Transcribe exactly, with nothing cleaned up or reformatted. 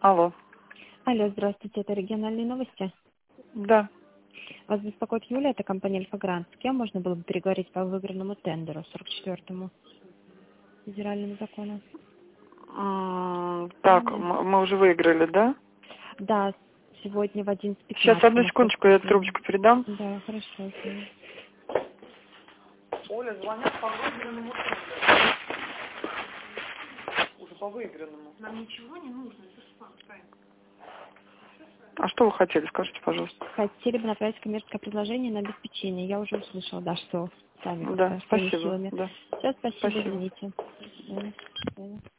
Алло. Алло, здравствуйте, это региональные новости. Да. Вас беспокоит Юля, это компания «Альфа-Грант». С кем можно было бы переговорить по выигранному тендеру, сорок четвёртому федеральному закону? М, Так, м- мы уже выиграли, да? Да, сегодня в одиннадцать Сейчас, пятнадцать. одну на секундочку, я Московском время. трубочку передам. Да, хорошо. окей. Оля, звонят по выигранному тендеру. Уже по выигранному. Нам ничего не нужно, это же факт, правильно? А что вы хотели, скажите, пожалуйста. Хотели бы направить коммерческое предложение на обеспечение. Я уже услышала, да, что сами Да, как-то своими спасибо. силами. Да, Все, спасибо, спасибо. извините. До свидания. До свидания.